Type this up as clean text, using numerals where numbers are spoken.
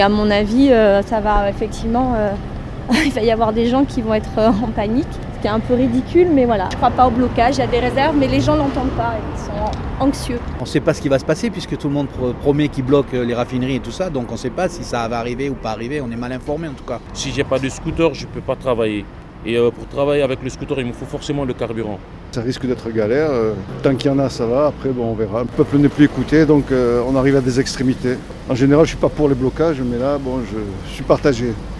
À mon avis, ça va effectivement, il va y avoir des gens qui vont être en panique, ce qui est un peu ridicule, mais voilà. Je ne crois pas au blocage, il y a des réserves, mais les gens ne l'entendent pas, ils sont anxieux. On ne sait pas ce qui va se passer puisque tout le monde promet qu'ils bloquent les raffineries et tout ça, donc on ne sait pas si ça va arriver ou pas arriver, on est mal informé en tout cas. Si j'ai pas de scooter, je ne peux pas travailler. Et pour travailler avec le scooter, il me faut forcément le carburant. Ça risque d'être galère. Tant qu'il y en a, ça va. Après, on verra. Le peuple n'est plus écouté, donc on arrive à des extrémités. En général, je ne suis pas pour les blocages, mais là, je suis partagé.